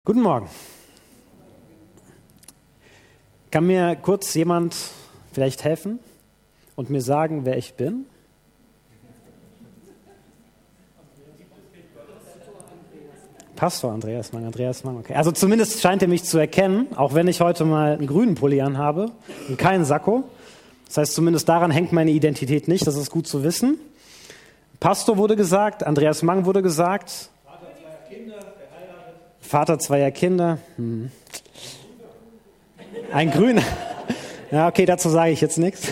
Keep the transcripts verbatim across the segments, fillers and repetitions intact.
Guten Morgen. Kann mir kurz jemand vielleicht helfen und mir sagen, wer ich bin? Pastor Andreas Mang, Andreas Mang, okay. Also zumindest scheint er mich zu erkennen, auch wenn ich heute mal einen grünen Pulli anhabe und keinen Sakko. Das heißt, zumindest daran hängt meine Identität nicht, das ist gut zu wissen. Pastor wurde gesagt, Andreas Mang wurde gesagt. Vater zweier Kinder. Hm. Ein Grüner. Ja, okay, dazu sage ich jetzt nichts.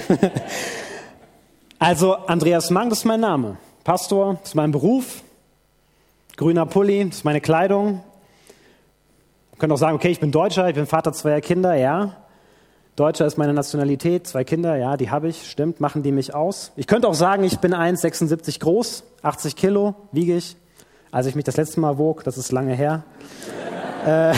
Also, Andreas Mang, das ist mein Name. Pastor, das ist mein Beruf. Grüner Pulli, das ist meine Kleidung. Ich könnte auch sagen, okay, ich bin Deutscher, ich bin Vater zweier Kinder, ja. Deutscher ist meine Nationalität, zwei Kinder, ja, die habe ich, stimmt, machen die mich aus. Ich könnte auch sagen, ich bin eins Komma sechsundsiebzig groß, achtzig Kilo wiege ich. Als ich mich das letzte Mal wog, das ist lange her. äh,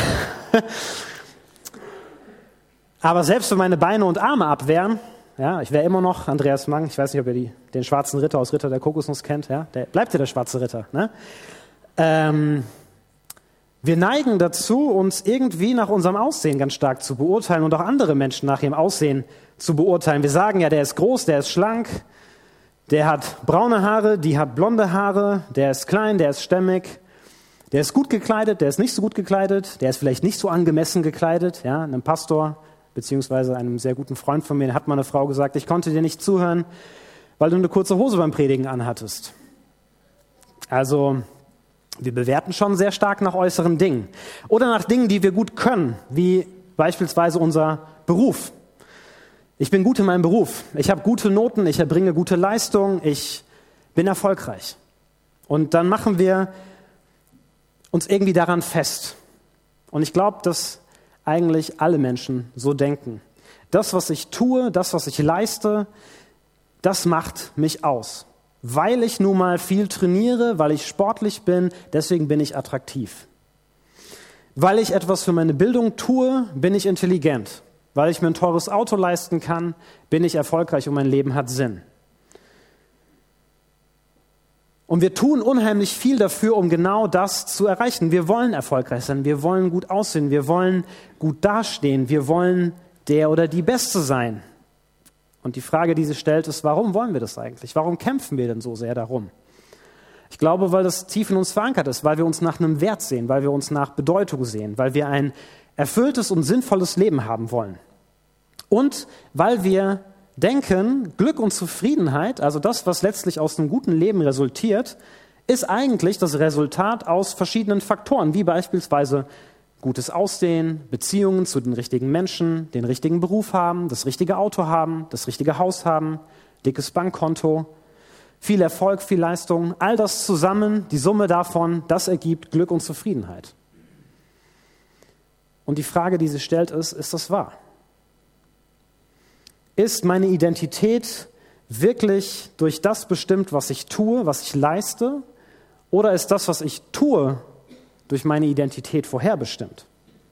aber selbst wenn meine Beine und Arme ab wären, ja, ich wäre immer noch Andreas Mang, ich weiß nicht, ob ihr die, den schwarzen Ritter aus Ritter der Kokosnuss kennt, ja, der bleibt ja der schwarze Ritter. Ne? Ähm, wir neigen dazu, uns irgendwie nach unserem Aussehen ganz stark zu beurteilen und auch andere Menschen nach ihrem Aussehen zu beurteilen. Wir sagen ja, der ist groß, der ist schlank, der hat braune Haare, die hat blonde Haare, der ist klein, der ist stämmig, der ist gut gekleidet, der ist nicht so gut gekleidet, der ist vielleicht nicht so angemessen gekleidet. Ja, einem Pastor beziehungsweise einem sehr guten Freund von mir hat mal eine Frau gesagt, ich konnte dir nicht zuhören, weil du eine kurze Hose beim Predigen anhattest. Also wir bewerten schon sehr stark nach äußeren Dingen oder nach Dingen, die wir gut können, wie beispielsweise unser Beruf. Ich bin gut in meinem Beruf, ich habe gute Noten, ich erbringe gute Leistung, ich bin erfolgreich. Und dann machen wir uns irgendwie daran fest. Und ich glaube, dass eigentlich alle Menschen so denken. Das, was ich tue, das, was ich leiste, das macht mich aus. Weil ich nun mal viel trainiere, weil ich sportlich bin, deswegen bin ich attraktiv. Weil ich etwas für meine Bildung tue, bin ich intelligent. Weil ich mir ein teures Auto leisten kann, bin ich erfolgreich und mein Leben hat Sinn. Und wir tun unheimlich viel dafür, um genau das zu erreichen. Wir wollen erfolgreich sein, wir wollen gut aussehen, wir wollen gut dastehen, wir wollen der oder die Beste sein. Und die Frage, die sich stellt, ist, warum wollen wir das eigentlich? Warum kämpfen wir denn so sehr darum? Ich glaube, weil das tief in uns verankert ist, weil wir uns nach einem Wert sehen, weil wir uns nach Bedeutung sehen, weil wir ein erfülltes und sinnvolles Leben haben wollen. Und weil wir denken, Glück und Zufriedenheit, also das, was letztlich aus einem guten Leben resultiert, ist eigentlich das Resultat aus verschiedenen Faktoren, wie beispielsweise gutes Aussehen, Beziehungen zu den richtigen Menschen, den richtigen Beruf haben, das richtige Auto haben, das richtige Haus haben, dickes Bankkonto, viel Erfolg, viel Leistung, all das zusammen, die Summe davon, das ergibt Glück und Zufriedenheit. Und die Frage, die sich stellt, ist, ist das wahr? Ist meine Identität wirklich durch das bestimmt, was ich tue, was ich leiste? Oder ist das, was ich tue, durch meine Identität vorherbestimmt?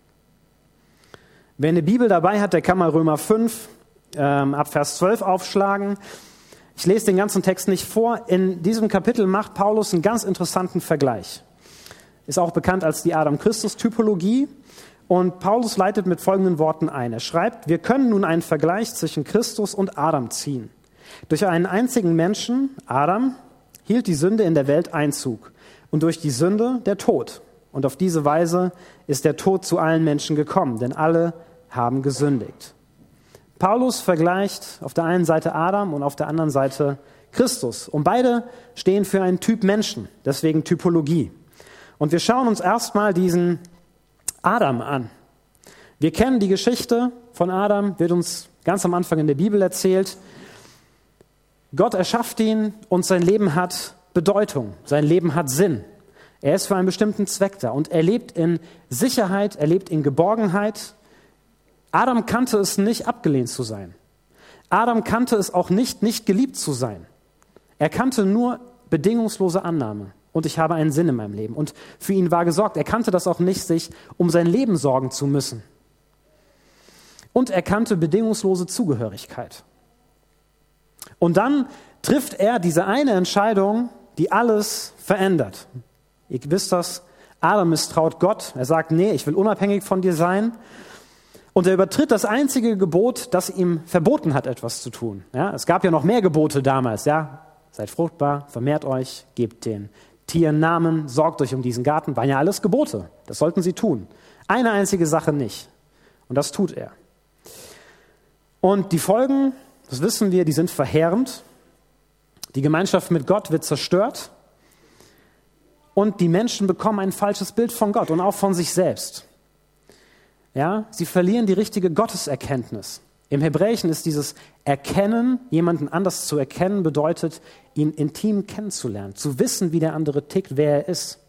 Wer eine Bibel dabei hat, der kann mal Römer fünf ähm, ab Vers zwölf aufschlagen. Ich lese den ganzen Text nicht vor. In diesem Kapitel macht Paulus einen ganz interessanten Vergleich. Ist auch bekannt als die Adam-Christus-Typologie. Und Paulus leitet mit folgenden Worten ein. Er schreibt, wir können nun einen Vergleich zwischen Christus und Adam ziehen. Durch einen einzigen Menschen, Adam, hielt die Sünde in der Welt Einzug und durch die Sünde der Tod. Und auf diese Weise ist der Tod zu allen Menschen gekommen, denn alle haben gesündigt. Paulus vergleicht auf der einen Seite Adam und auf der anderen Seite Christus. Und beide stehen für einen Typ Menschen, deswegen Typologie. Und wir schauen uns erstmal diesen Adam an. Wir kennen die Geschichte von Adam, wird uns ganz am Anfang in der Bibel erzählt. Gott erschafft ihn und sein Leben hat Bedeutung, sein Leben hat Sinn. Er ist für einen bestimmten Zweck da und er lebt in Sicherheit, er lebt in Geborgenheit. Adam kannte es nicht, abgelehnt zu sein. Adam kannte es auch nicht, nicht geliebt zu sein. Er kannte nur bedingungslose Annahme. Und ich habe einen Sinn in meinem Leben. Und für ihn war gesorgt. Er kannte das auch nicht, sich um sein Leben sorgen zu müssen. Und er kannte bedingungslose Zugehörigkeit. Und dann trifft er diese eine Entscheidung, die alles verändert. Ihr wisst das, Adam misstraut Gott. Er sagt, nee, ich will unabhängig von dir sein. Und er übertritt das einzige Gebot, das ihm verboten hat, etwas zu tun. Ja, es gab ja noch mehr Gebote damals. Ja, seid fruchtbar, vermehrt euch, gebt den Tieren Namen, sorgt euch um diesen Garten. Waren ja alles Gebote. Das sollten sie tun. Eine einzige Sache nicht. Und das tut er. Und die Folgen, das wissen wir, die sind verheerend. Die Gemeinschaft mit Gott wird zerstört. Und die Menschen bekommen ein falsches Bild von Gott und auch von sich selbst. Ja, sie verlieren die richtige Gotteserkenntnis. Im Hebräischen ist dieses Erkennen, jemanden anders zu erkennen, bedeutet, ihn intim kennenzulernen, zu wissen, wie der andere tickt, wer er ist.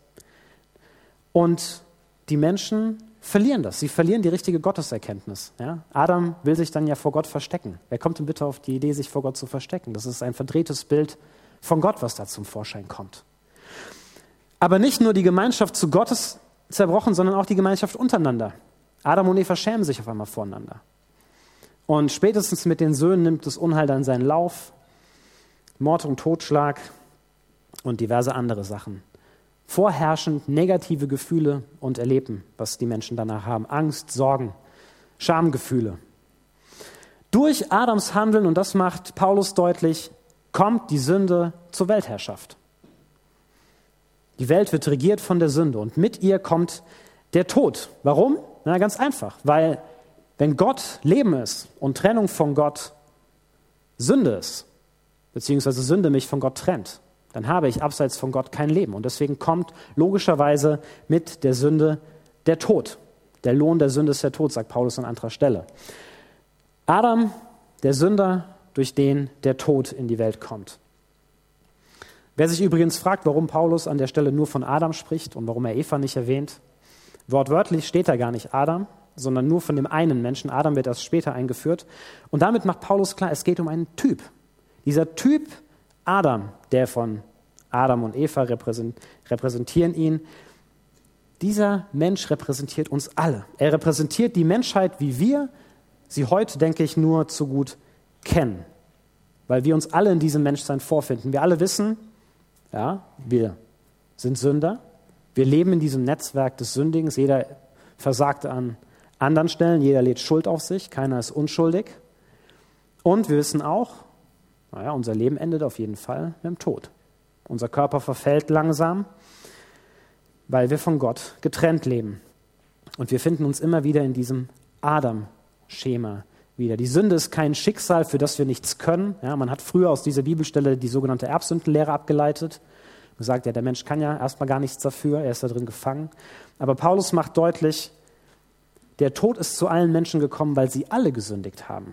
Und die Menschen verlieren das. Sie verlieren die richtige Gotteserkenntnis. Ja? Adam will sich dann ja vor Gott verstecken. Wer kommt denn bitte auf die Idee, sich vor Gott zu verstecken? Das ist ein verdrehtes Bild von Gott, was da zum Vorschein kommt. Aber nicht nur die Gemeinschaft zu Gott ist zerbrochen, sondern auch die Gemeinschaft untereinander. Adam und Eva schämen sich auf einmal voreinander. Und spätestens mit den Söhnen nimmt das Unheil dann seinen Lauf. Mord und Totschlag und diverse andere Sachen. Vorherrschend negative Gefühle und Erleben, was die Menschen danach haben. Angst, Sorgen, Schamgefühle. Durch Adams Handeln, und das macht Paulus deutlich, kommt die Sünde zur Weltherrschaft. Die Welt wird regiert von der Sünde und mit ihr kommt der Tod. Warum? Na, ganz einfach, weil wenn Gott Leben ist und Trennung von Gott Sünde ist, beziehungsweise Sünde mich von Gott trennt, dann habe ich abseits von Gott kein Leben. Und deswegen kommt logischerweise mit der Sünde der Tod. Der Lohn der Sünde ist der Tod, sagt Paulus an anderer Stelle. Adam, der Sünder, durch den der Tod in die Welt kommt. Wer sich übrigens fragt, warum Paulus an der Stelle nur von Adam spricht und warum er Eva nicht erwähnt, wortwörtlich steht da gar nicht Adam, sondern nur von dem einen Menschen. Adam wird erst später eingeführt. Und damit macht Paulus klar, es geht um einen Typ. Dieser Typ Adam, der von Adam und Eva repräsentieren ihn, dieser Mensch repräsentiert uns alle. Er repräsentiert die Menschheit, wie wir sie heute, denke ich, nur zu gut kennen. Weil wir uns alle in diesem Menschsein vorfinden. Wir alle wissen, ja, wir sind Sünder. Wir leben in diesem Netzwerk des Sündigens. Jeder versagt an anderen Stellen, jeder lädt Schuld auf sich, keiner ist unschuldig. Und wir wissen auch, naja, unser Leben endet auf jeden Fall mit dem Tod. Unser Körper verfällt langsam, weil wir von Gott getrennt leben. Und wir finden uns immer wieder in diesem Adam-Schema wieder. Die Sünde ist kein Schicksal, für das wir nichts können. Ja, man hat früher aus dieser Bibelstelle die sogenannte Erbsündenlehre abgeleitet. Man gesagt, ja, der Mensch kann ja erstmal gar nichts dafür, er ist da drin gefangen. Aber Paulus macht deutlich, der Tod ist zu allen Menschen gekommen, weil sie alle gesündigt haben.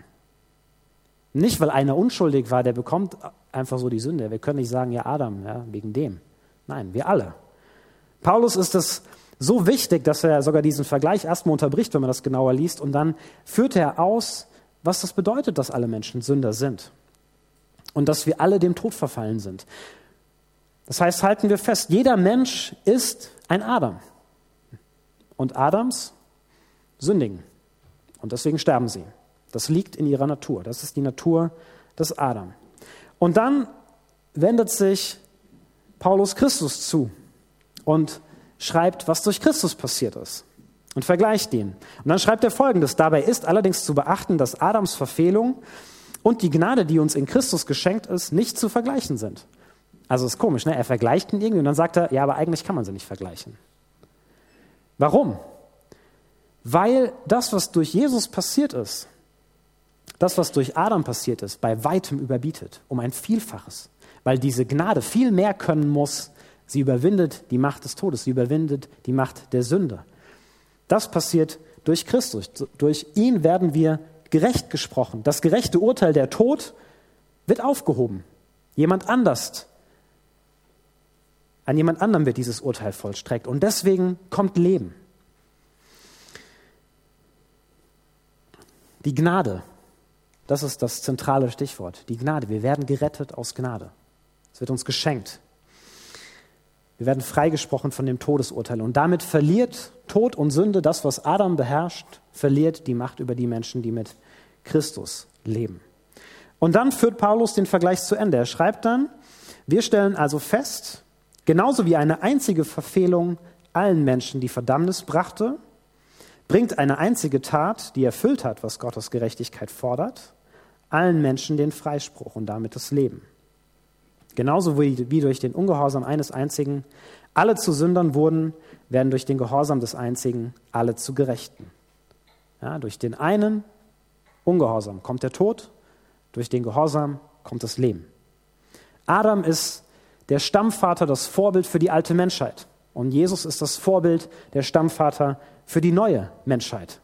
Nicht, weil einer unschuldig war, der bekommt einfach so die Sünde. Wir können nicht sagen, ja, Adam, ja, wegen dem. Nein, wir alle. Paulus ist es so wichtig, dass er sogar diesen Vergleich erstmal unterbricht, wenn man das genauer liest, und dann führt er aus, was das bedeutet, dass alle Menschen Sünder sind und dass wir alle dem Tod verfallen sind. Das heißt, halten wir fest, jeder Mensch ist ein Adam. Und Adams sündigen. Und deswegen sterben sie. Das liegt in ihrer Natur. Das ist die Natur des Adam. Und dann wendet sich Paulus Christus zu und schreibt, was durch Christus passiert ist. Und vergleicht ihn. Und dann schreibt er Folgendes: Dabei ist allerdings zu beachten, dass Adams Verfehlung und die Gnade, die uns in Christus geschenkt ist, nicht zu vergleichen sind. Also ist komisch, ne? Er vergleicht ihn irgendwie und dann sagt er, ja, aber eigentlich kann man sie nicht vergleichen. Warum? Weil das, was durch Jesus passiert ist, das, was durch Adam passiert ist, bei weitem überbietet, um ein Vielfaches. Weil diese Gnade viel mehr können muss. Sie überwindet die Macht des Todes, sie überwindet die Macht der Sünde. Das passiert durch Christus. Durch ihn werden wir gerecht gesprochen. Das gerechte Urteil, der Tod, wird aufgehoben. Jemand anders, an jemand anderem wird dieses Urteil vollstreckt. Und deswegen kommt Leben. Die Gnade, das ist das zentrale Stichwort. Die Gnade, wir werden gerettet aus Gnade. Es wird uns geschenkt. Wir werden freigesprochen von dem Todesurteil. Und damit verliert Tod und Sünde, das, was Adam beherrscht, verliert die Macht über die Menschen, die mit Christus leben. Und dann führt Paulus den Vergleich zu Ende. Er schreibt dann, wir stellen also fest, genauso wie eine einzige Verfehlung allen Menschen die Verdammnis brachte, bringt eine einzige Tat, die erfüllt hat, was Gottes Gerechtigkeit fordert, allen Menschen den Freispruch und damit das Leben. Genauso wie, wie durch den Ungehorsam eines Einzigen alle zu Sündern wurden, werden durch den Gehorsam des Einzigen alle zu Gerechten. Ja, durch den einen Ungehorsam kommt der Tod, durch den Gehorsam kommt das Leben. Adam ist der Stammvater, das Vorbild für die alte Menschheit. Und Jesus ist das Vorbild, der Stammvater für die neue Menschheit.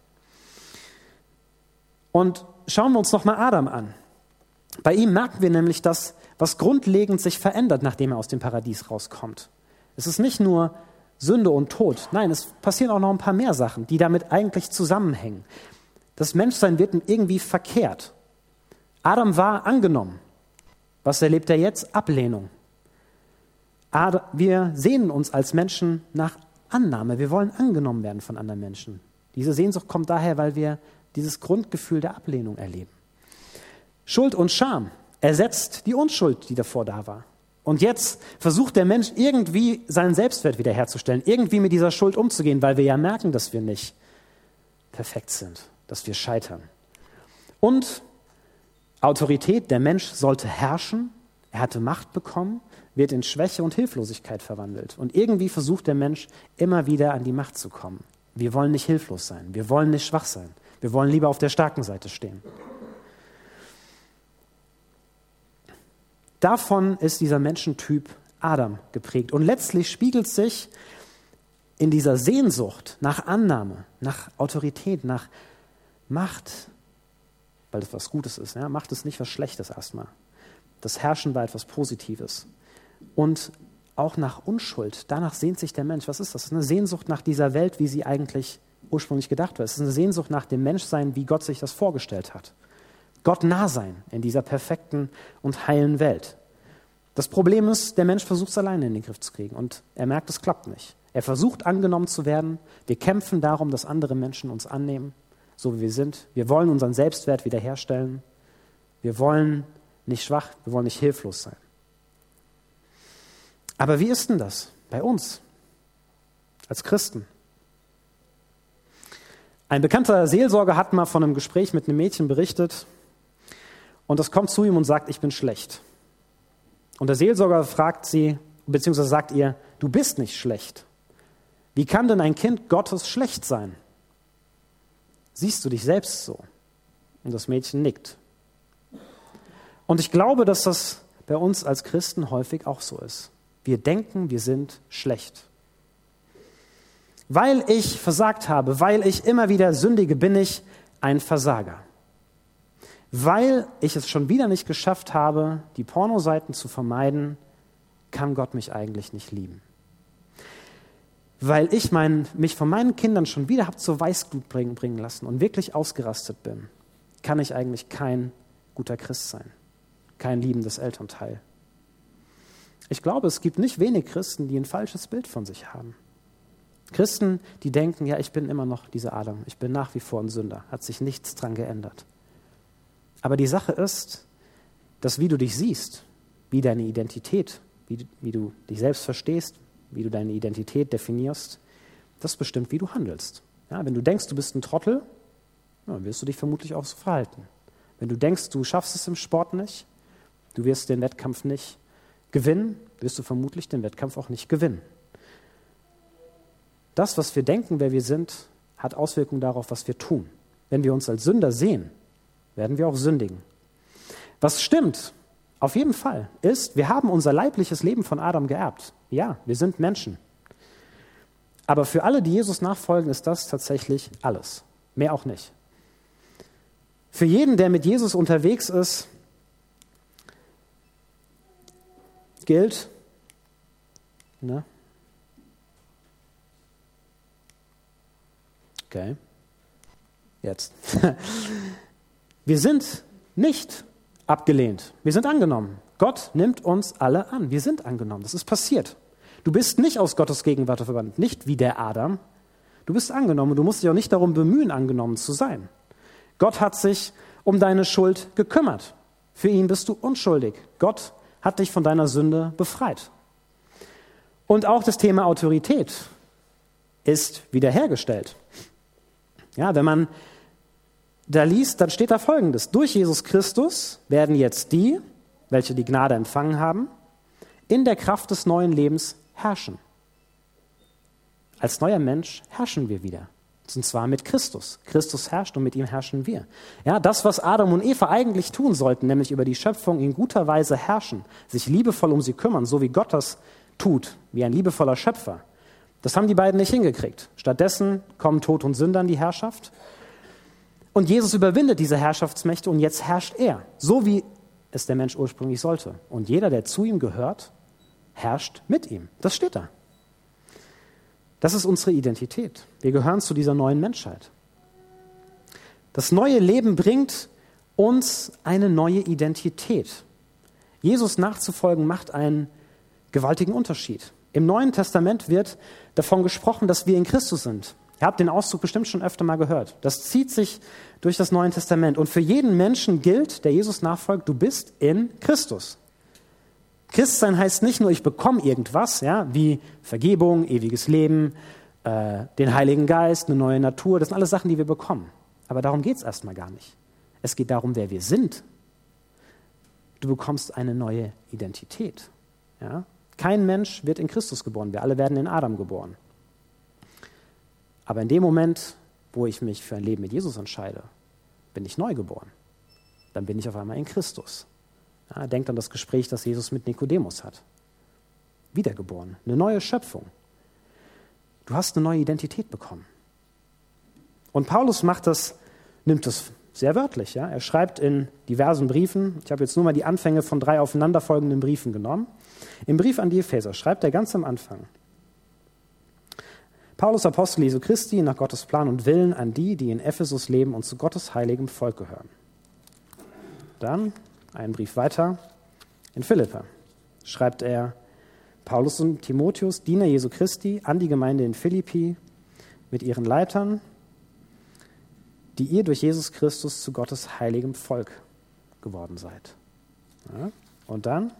Und schauen wir uns nochmal Adam an. Bei ihm merken wir nämlich, dass was grundlegend sich verändert, nachdem er aus dem Paradies rauskommt. Es ist nicht nur Sünde und Tod. Nein, es passieren auch noch ein paar mehr Sachen, die damit eigentlich zusammenhängen. Das Menschsein wird irgendwie verkehrt. Adam war angenommen. Was erlebt er jetzt? Ablehnung. Wir sehnen uns als Menschen nach Annahme. Wir wollen angenommen werden von anderen Menschen. Diese Sehnsucht kommt daher, weil wir dieses Grundgefühl der Ablehnung erleben. Schuld und Scham ersetzt die Unschuld, die davor da war. Und jetzt versucht der Mensch irgendwie seinen Selbstwert wiederherzustellen, irgendwie mit dieser Schuld umzugehen, weil wir ja merken, dass wir nicht perfekt sind, dass wir scheitern. Und Autorität, der Mensch sollte herrschen, er hatte Macht bekommen, wird in Schwäche und Hilflosigkeit verwandelt. Und irgendwie versucht der Mensch immer wieder an die Macht zu kommen. Wir wollen nicht hilflos sein, wir wollen nicht schwach sein, wir wollen lieber auf der starken Seite stehen. Davon ist dieser Menschentyp Adam geprägt. Und letztlich spiegelt sich in dieser Sehnsucht nach Annahme, nach Autorität, nach Macht, weil das was Gutes ist. Ja? Macht ist nicht was Schlechtes erstmal. Das Herrschen war etwas Positives. Und auch nach Unschuld, danach sehnt sich der Mensch. Was ist das? Das ist eine Sehnsucht nach dieser Welt, wie sie eigentlich ursprünglich gedacht war. Es ist eine Sehnsucht nach dem Menschsein, wie Gott sich das vorgestellt hat. Gott nah sein in dieser perfekten und heilen Welt. Das Problem ist, der Mensch versucht es alleine in den Griff zu kriegen und er merkt, es klappt nicht. Er versucht angenommen zu werden. Wir kämpfen darum, dass andere Menschen uns annehmen, so wie wir sind. Wir wollen unseren Selbstwert wiederherstellen. Wir wollen nicht schwach, wir wollen nicht hilflos sein. Aber wie ist denn das bei uns als Christen? Ein bekannter Seelsorger hat mal von einem Gespräch mit einem Mädchen berichtet und das kommt zu ihm und sagt, ich bin schlecht. Und der Seelsorger fragt sie, beziehungsweise sagt ihr, du bist nicht schlecht. Wie kann denn ein Kind Gottes schlecht sein? Siehst du dich selbst so? Und das Mädchen nickt. Und ich glaube, dass das bei uns als Christen häufig auch so ist. Wir denken, wir sind schlecht. Weil ich versagt habe, weil ich immer wieder sündige, bin ich ein Versager. Weil ich es schon wieder nicht geschafft habe, die Pornoseiten zu vermeiden, kann Gott mich eigentlich nicht lieben. Weil ich mein, mich von meinen Kindern schon wieder habe zur Weißglut bringen, bringen lassen und wirklich ausgerastet bin, kann ich eigentlich kein guter Christ sein, kein liebendes Elternteil. Ich glaube, es gibt nicht wenig Christen, die ein falsches Bild von sich haben. Christen, die denken, ja, ich bin immer noch dieser Adam, ich bin nach wie vor ein Sünder, hat sich nichts dran geändert. Aber die Sache ist, dass wie du dich siehst, wie deine Identität, wie, wie du dich selbst verstehst, wie du deine Identität definierst, das bestimmt, wie du handelst. Ja, wenn du denkst, du bist ein Trottel, ja, wirst du dich vermutlich auch so verhalten. Wenn du denkst, du schaffst es im Sport nicht, du wirst den Wettkampf nicht gewinnen, wirst du vermutlich den Wettkampf auch nicht gewinnen. Das, was wir denken, wer wir sind, hat Auswirkungen darauf, was wir tun. Wenn wir uns als Sünder sehen, werden wir auch sündigen. Was stimmt, auf jeden Fall, ist, wir haben unser leibliches Leben von Adam geerbt. Ja, wir sind Menschen. Aber für alle, die Jesus nachfolgen, ist das tatsächlich alles. Mehr auch nicht. Für jeden, der mit Jesus unterwegs ist, gilt, ne? Okay, jetzt. Wir sind nicht abgelehnt, wir sind angenommen. Gott nimmt uns alle an, wir sind angenommen, das ist passiert. Du bist nicht aus Gottes Gegenwart verbannt, nicht wie der Adam. Du bist angenommen und du musst dich auch nicht darum bemühen, angenommen zu sein. Gott hat sich um deine Schuld gekümmert. Für ihn bist du unschuldig. Gott hat dich von deiner Sünde befreit. Und auch das Thema Autorität. ist wiederhergestellt. Ja, wenn man da liest, dann steht da Folgendes. Durch Jesus Christus werden jetzt die, welche die Gnade empfangen haben, in der Kraft des neuen Lebens herrschen. Als neuer Mensch herrschen wir wieder. Und zwar mit Christus. Christus herrscht und mit ihm herrschen wir. Ja, das, was Adam und Eva eigentlich tun sollten, nämlich über die Schöpfung in guter Weise herrschen, sich liebevoll um sie kümmern, so wie Gott das tut, wie ein liebevoller Schöpfer, das haben die beiden nicht hingekriegt. Stattdessen kommen Tod und Sünde an die Herrschaft. Und Jesus überwindet diese Herrschaftsmächte und jetzt herrscht er, so wie es der Mensch ursprünglich sollte. Und jeder, der zu ihm gehört, herrscht mit ihm. Das steht da. Das ist unsere Identität. Wir gehören zu dieser neuen Menschheit. Das neue Leben bringt uns eine neue Identität. Jesus nachzufolgen macht einen gewaltigen Unterschied. Im Neuen Testament wird davon gesprochen, dass wir in Christus sind. Ihr habt den Ausdruck bestimmt schon öfter mal gehört. Das zieht sich durch das Neue Testament. Und für jeden Menschen gilt, der Jesus nachfolgt, du bist in Christus. Christsein heißt nicht nur, ich bekomme irgendwas, ja, wie Vergebung, ewiges Leben, äh, den Heiligen Geist, eine neue Natur. Das sind alles Sachen, die wir bekommen. Aber darum geht es erstmal gar nicht. Es geht darum, wer wir sind. Du bekommst eine neue Identität. Ja? Kein Mensch wird in Christus geboren. Wir alle werden in Adam geboren. Aber in dem Moment, wo ich mich für ein Leben mit Jesus entscheide, bin ich neu geboren. Dann bin ich auf einmal in Christus. Ja, denkt an das Gespräch, das Jesus mit Nikodemus hat. Wiedergeboren, eine neue Schöpfung. Du hast eine neue Identität bekommen. Und Paulus macht das, nimmt das sehr wörtlich. Ja? Er schreibt in diversen Briefen, ich habe jetzt nur mal die Anfänge von drei aufeinanderfolgenden Briefen genommen. Im Brief an die Epheser schreibt er ganz am Anfang: Paulus, Apostel Jesu Christi, nach Gottes Plan und Willen an die, die in Ephesus leben und zu Gottes heiligem Volk gehören. Dann einen Brief weiter, in Philipper schreibt er: Paulus und Timotheus, Diener Jesu Christi, an die Gemeinde in Philippi mit ihren Leitern, die ihr durch Jesus Christus zu Gottes heiligem Volk geworden seid. Ja, und dann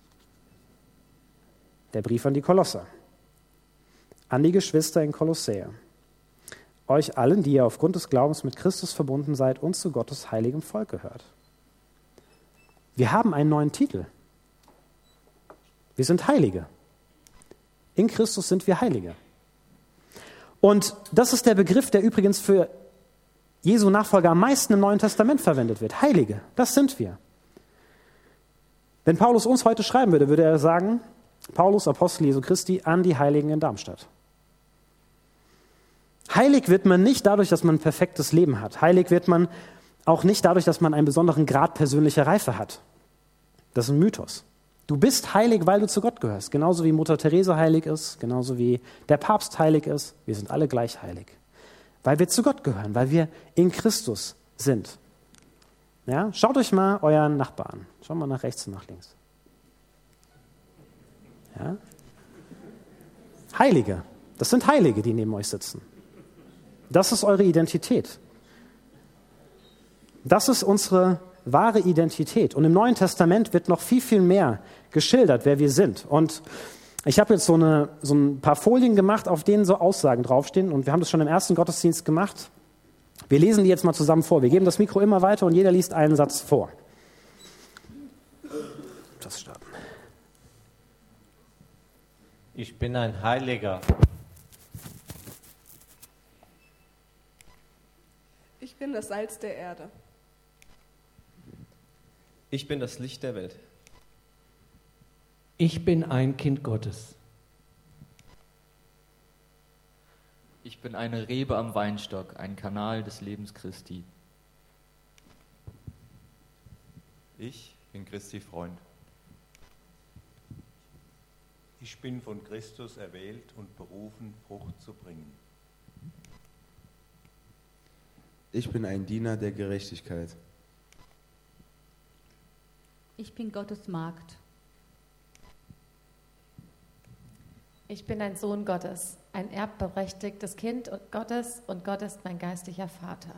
der Brief an die Kolosser. An die Geschwister in Kolossä. Euch allen, die ihr aufgrund des Glaubens mit Christus verbunden seid und zu Gottes heiligem Volk gehört. Wir haben einen neuen Titel. Wir sind Heilige. In Christus sind wir Heilige. Und das ist der Begriff, der übrigens für Jesu Nachfolger am meisten im Neuen Testament verwendet wird. Heilige, das sind wir. Wenn Paulus uns heute schreiben würde, würde er sagen: Paulus, Apostel Jesu Christi, an die Heiligen in Darmstadt. Heilig wird man nicht dadurch, dass man ein perfektes Leben hat. Heilig wird man auch nicht dadurch, dass man einen besonderen Grad persönlicher Reife hat. Das ist ein Mythos. Du bist heilig, weil du zu Gott gehörst. Genauso wie Mutter Teresa heilig ist, genauso wie der Papst heilig ist. Wir sind alle gleich heilig. Weil wir zu Gott gehören, weil wir in Christus sind. Ja? Schaut euch mal euren Nachbarn an. Schaut mal nach rechts und nach links. Ja? Heilige. Das sind Heilige, die neben euch sitzen. Das ist eure Identität. Das ist unsere wahre Identität. Und im Neuen Testament wird noch viel, viel mehr geschildert, wer wir sind. Und ich habe jetzt so, eine, so ein paar Folien gemacht, auf denen so Aussagen draufstehen. Und wir haben das schon im ersten Gottesdienst gemacht. Wir lesen die jetzt mal zusammen vor. Wir geben das Mikro immer weiter und jeder liest einen Satz vor. Das starten. Ich bin ein Heiliger. Ich bin das Salz der Erde. Ich bin das Licht der Welt. Ich bin ein Kind Gottes. Ich bin eine Rebe am Weinstock, ein Kanal des Lebens Christi. Ich bin Christi Freund. Ich bin von Christus erwählt und berufen, Frucht zu bringen. Ich bin ein Diener der Gerechtigkeit. Ich bin Gottes Magd. Ich bin ein Sohn Gottes, ein erbberechtigtes Kind Gottes und Gott ist mein geistlicher Vater.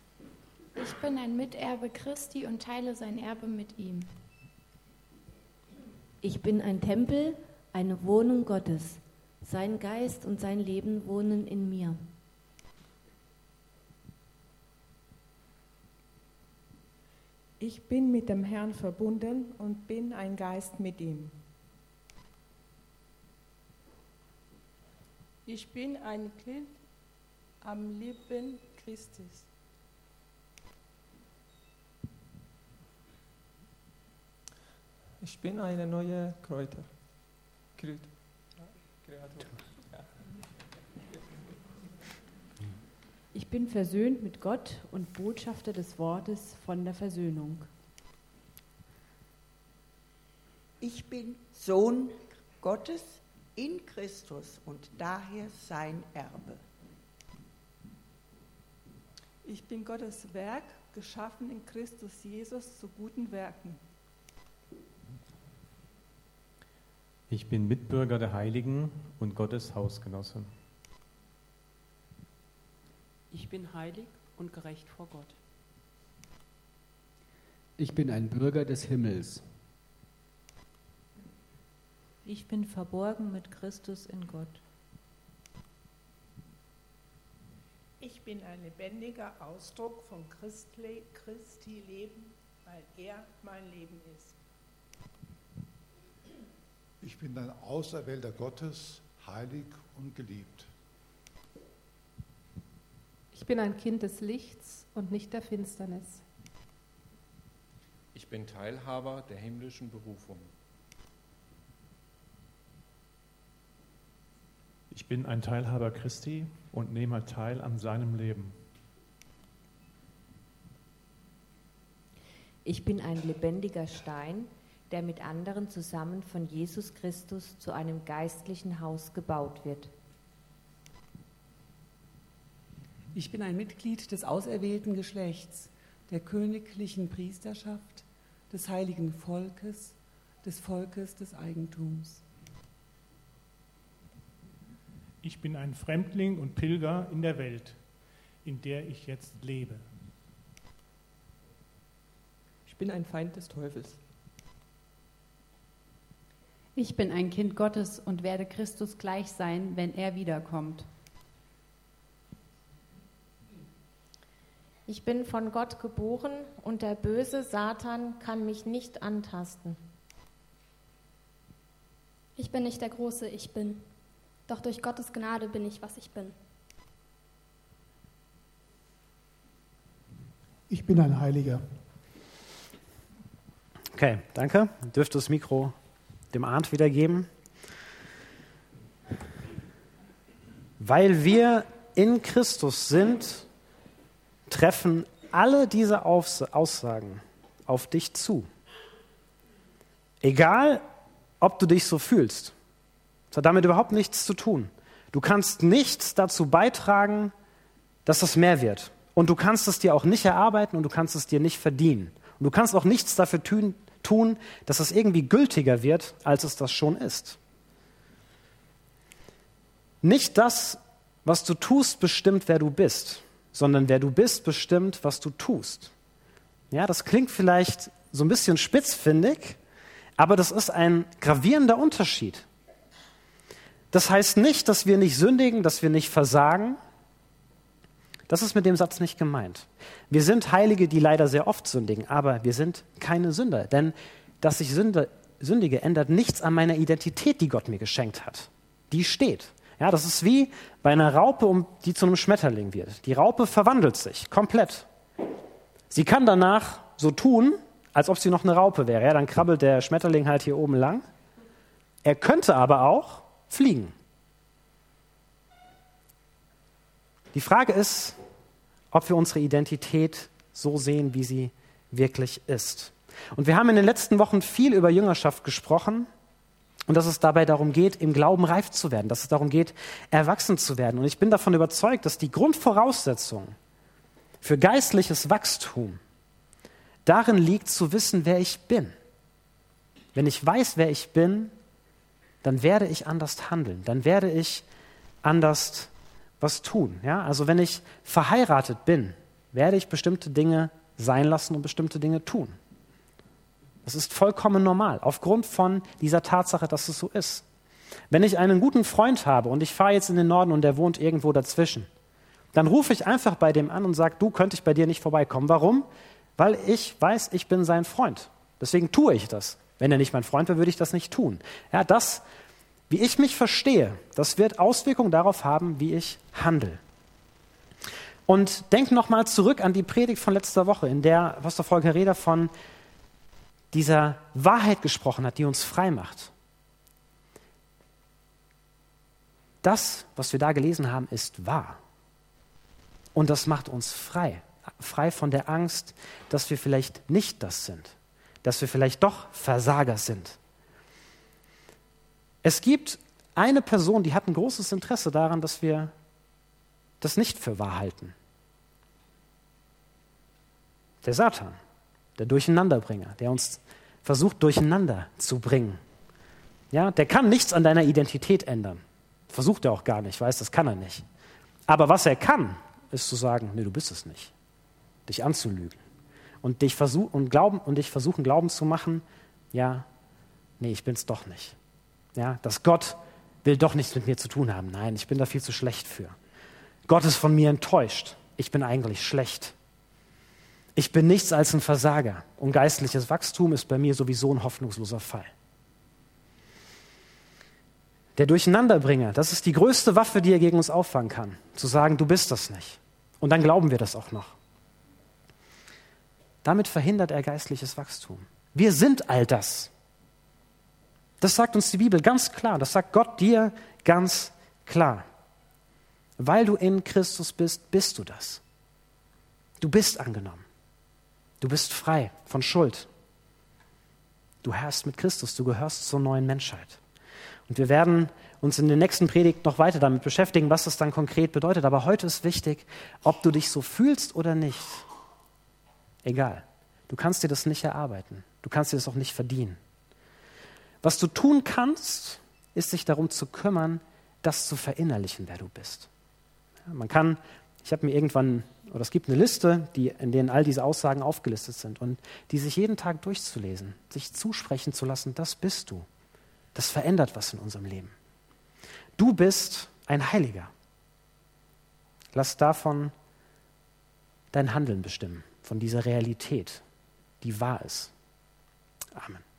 Ich bin ein Miterbe Christi und teile sein Erbe mit ihm. Ich bin ein Tempel, eine Wohnung Gottes. Sein Geist und sein Leben wohnen in mir. Ich bin mit dem Herrn verbunden und bin ein Geist mit ihm. Ich bin ein Kind am Leben Christus. Ich bin eine neue Kräuter. Kreatur. Ja. Ich bin versöhnt mit Gott und Botschafter des Wortes von der Versöhnung. Ich bin Sohn Gottes in Christus und daher sein Erbe. Ich bin Gottes Werk, geschaffen in Christus Jesus zu guten Werken. Ich bin Mitbürger der Heiligen und Gottes Hausgenosse. Ich bin heilig und gerecht vor Gott. Ich bin ein Bürger des Himmels. Ich bin verborgen mit Christus in Gott. Ich bin ein lebendiger Ausdruck von Christi, Christi Leben, weil er mein Leben ist. Ich bin ein Auserwählter Gottes, heilig und geliebt. Ich bin ein Kind des Lichts und nicht der Finsternis. Ich bin Teilhaber der himmlischen Berufung. Ich bin ein Teilhaber Christi und nehme teil an seinem Leben. Ich bin ein lebendiger Stein, der mit anderen zusammen von Jesus Christus zu einem geistlichen Haus gebaut wird. Ich bin ein Mitglied des auserwählten Geschlechts, der königlichen Priesterschaft, des heiligen Volkes, des Volkes des Eigentums. Ich bin ein Fremdling und Pilger in der Welt, in der ich jetzt lebe. Ich bin ein Feind des Teufels. Ich bin ein Kind Gottes und werde Christus gleich sein, wenn er wiederkommt. Ich bin von Gott geboren und der böse Satan kann mich nicht antasten. Ich bin nicht der große Ich Bin, doch durch Gottes Gnade bin ich, was ich bin. Ich bin ein Heiliger. Okay, danke. Dürfte das Mikro dem Arndt wiedergeben. Weil wir in Christus sind, treffen alle diese Aussagen auf dich zu. Egal, ob du dich so fühlst. Das hat damit überhaupt nichts zu tun. Du kannst nichts dazu beitragen, dass es mehr wird. Und du kannst es dir auch nicht erarbeiten und du kannst es dir nicht verdienen. Und du kannst auch nichts dafür tun, tun, dass es irgendwie gültiger wird, als es das schon ist. Nicht das, was du tust, bestimmt, wer du bist, sondern wer du bist, bestimmt, was du tust. Ja, das klingt vielleicht so ein bisschen spitzfindig, aber das ist ein gravierender Unterschied. Das heißt nicht, dass wir nicht sündigen, dass wir nicht versagen. Das ist mit dem Satz nicht gemeint. Wir sind Heilige, die leider sehr oft sündigen, aber wir sind keine Sünder. Denn dass ich Sünde, sündige, ändert nichts an meiner Identität, die Gott mir geschenkt hat. Die steht. Ja, das ist wie bei einer Raupe, die zu einem Schmetterling wird. Die Raupe verwandelt sich komplett. Sie kann danach so tun, als ob sie noch eine Raupe wäre. Ja, dann krabbelt der Schmetterling halt hier oben lang. Er könnte aber auch fliegen. Die Frage ist, ob wir unsere Identität so sehen, wie sie wirklich ist. Und wir haben in den letzten Wochen viel über Jüngerschaft gesprochen und dass es dabei darum geht, im Glauben reif zu werden, dass es darum geht, erwachsen zu werden. Und ich bin davon überzeugt, dass die Grundvoraussetzung für geistliches Wachstum darin liegt, zu wissen, wer ich bin. Wenn ich weiß, wer ich bin, dann werde ich anders handeln, dann werde ich anders was tun. Ja? Also wenn ich verheiratet bin, werde ich bestimmte Dinge sein lassen und bestimmte Dinge tun. Das ist vollkommen normal, aufgrund von dieser Tatsache, dass es so ist. Wenn ich einen guten Freund habe und ich fahre jetzt in den Norden und der wohnt irgendwo dazwischen, dann rufe ich einfach bei dem an und sage, du, könnte ich bei dir nicht vorbeikommen. Warum? Weil ich weiß, ich bin sein Freund. Deswegen tue ich das. Wenn er nicht mein Freund wäre, würde ich das nicht tun. Ja, das, wie ich mich verstehe, das wird Auswirkungen darauf haben, wie ich handle. Und denk nochmal zurück an die Predigt von letzter Woche, in der Pastor Volker Reder von dieser Wahrheit gesprochen hat, die uns frei macht. Das, was wir da gelesen haben, ist wahr. Und das macht uns frei. Frei von der Angst, dass wir vielleicht nicht das sind. Dass wir vielleicht doch Versager sind. Es gibt eine Person, die hat ein großes Interesse daran, dass wir das nicht für wahr halten. Der Satan, der Durcheinanderbringer, der uns versucht, durcheinander zu bringen. Ja, der kann nichts an deiner Identität ändern. Versucht er auch gar nicht, weiß, das kann er nicht. Aber was er kann, ist zu sagen, nee, du bist es nicht. Dich anzulügen. Und dich, versuch, und glauben, und dich versuchen, glauben zu machen, ja, nee, ich bin's doch nicht. Ja, dass Gott will doch nichts mit mir zu tun haben. Nein, ich bin da viel zu schlecht für. Gott ist von mir enttäuscht. Ich bin eigentlich schlecht. Ich bin nichts als ein Versager. Und geistliches Wachstum ist bei mir sowieso ein hoffnungsloser Fall. Der Durcheinanderbringer, das ist die größte Waffe, die er gegen uns auffangen kann. Zu sagen, du bist das nicht. Und dann glauben wir das auch noch. Damit verhindert er geistliches Wachstum. Wir sind all das. Das sagt uns die Bibel ganz klar. Das sagt Gott dir ganz klar. Weil du in Christus bist, bist du das. Du bist angenommen. Du bist frei von Schuld. Du herrschst mit Christus, du gehörst zur neuen Menschheit. Und wir werden uns in der nächsten Predigt noch weiter damit beschäftigen, was das dann konkret bedeutet. Aber heute ist wichtig, ob du dich so fühlst oder nicht. Egal. Du kannst dir das nicht erarbeiten. Du kannst dir das auch nicht verdienen. Was du tun kannst, ist sich darum zu kümmern, das zu verinnerlichen, wer du bist. Ja, man kann, ich habe mir irgendwann, oder es gibt eine Liste, die, in denen all diese Aussagen aufgelistet sind und die sich jeden Tag durchzulesen, sich zusprechen zu lassen, das bist du. Das verändert was in unserem Leben. Du bist ein Heiliger. Lass davon dein Handeln bestimmen, von dieser Realität, die wahr ist. Amen.